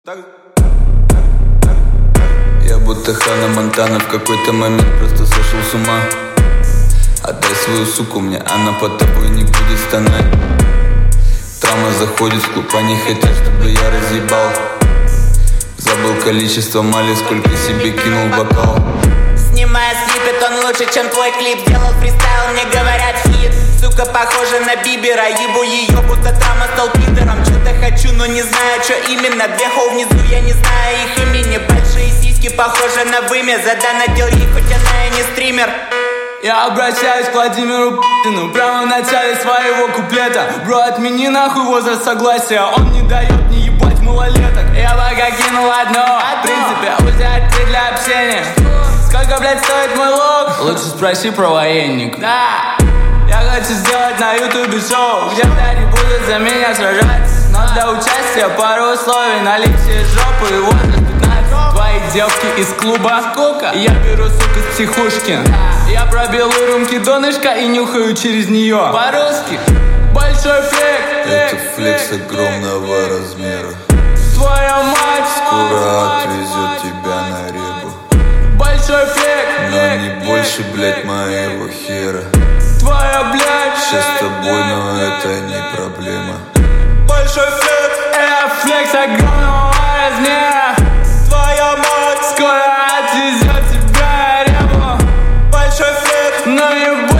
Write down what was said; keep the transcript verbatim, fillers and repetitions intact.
Я будто Ханна Монтана, в какой-то момент просто сошел с ума. Отдай свою суку мне, она под тобой не будет стонать. Травма заходит в клуб, они хотят, чтобы я разъебал. Забыл количество мали, сколько себе кинул в бокал. Снимая слипет, он лучше, чем твой клип. Делал фристайл, мне говорят хит. Сука похожа на Бибера, ебу ее, будто травма стал пидором. Что-то хочу, но не знаю, что именно. Две хоу внизу, я не знаю их имени. Большие сиськи похожи на вымя. Задонатил ей, хоть она и не стример. Я обращаюсь к Владимиру Путину прямо в начале своего куплета. Бро, отмени нахуй возраст согласия, он не дает не ебать малолеток. Я пока кинул одно, в принципе, взять ты для общения. Сколько, блядь, стоит мой лог? Лучше спроси про военник. Да, я хочу сделать на ютубе шоу, где блядь будут за меня сражаться. Но для участия пару условий: наличие жопы и возраст пятнадцать. Твои девки из клуба сколько? Я беру, сука, с психушки. Я пробил у рюмки донышко и нюхаю через нее. По-русски большой флек. Это флекс огромного размера. Твоя мать скоро отвезет тебя на ребу. Большой флек, но не больше, блять, моего хера. Твоя, блядь, сейчас с тобой, но это не проблема. Большой флек, это флекс огромного размера. Твоя мать скоро отвезет тебя на ребу. Большой флек, но не